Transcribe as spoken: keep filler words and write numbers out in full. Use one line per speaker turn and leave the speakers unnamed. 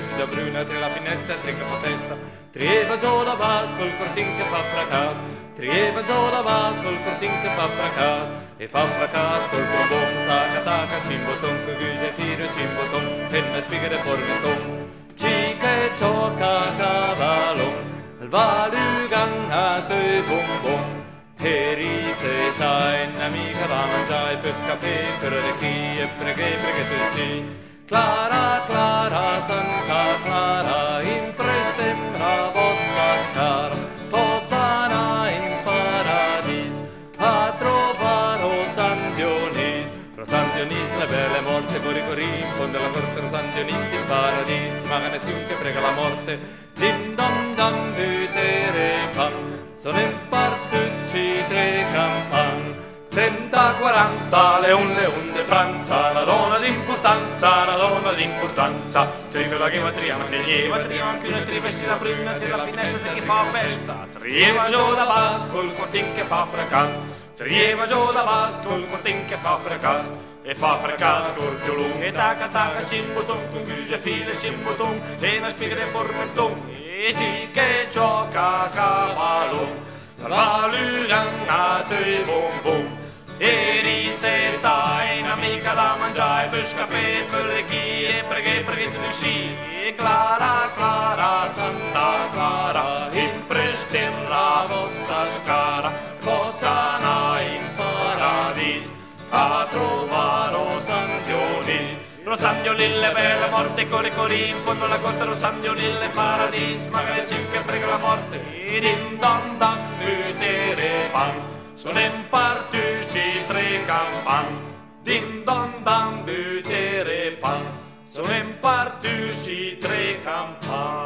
vestita bruna, tre la finestra, tre che fa festa. Trieva giù la bas col cortin che fa fracas, trieva giù la bas col cortin che fa fracas, e fa fracas col bombon, taca taca, cimboton, che guide fire cimboton, penna spighe de formenton. Ci che gioca cavalon, al valugan a te bombon. Teri se sai, un'amica da mangiare per capire per le chi e preghe, preghe tu sì. Clara, Clara, Santa Clara, in prestemra vostra cara, posana in paradis, a trovare San Dionis. Pro San Dionis la bella morte, cori cori, in fondo alla corte Pro San Dionis in paradis, ma nessuno che prega la morte. Dim dam dam butere pam, sono in partucci tre campan. Trenta, quaranta, leon, leon de Franza, la donna d'importanza, la donna d'importanza. Trive la gematria, ma che lieva, triva anche una trivestita bruna, tre la finestra che fa festa. Trieva giù da bas col cortin che fa fracas, trieva giù da bas col cortin che fa fracas, e fa fracas col violon, e taca taca cimboton, con guse file cimboton, e una spiga de formenton, e sì che gioca cavallo, valugan a te bombon. Eri se sai, un'amica da mangiare per scapare per le chi e preghe, preghe tu sì. Clara, Clara, Santa Clara, in prestemra vostra scara, posana in paradis, a trovare San Dionis. Lo San Dionis le belle morte, cori cori, in fondo alla corte lo San Dionis le paradis, magari sì che prega la morte, dim dam dam, butere pan. Sono in partucci tre campan, dim dam dam butere pan. Sono in partucci tre campan.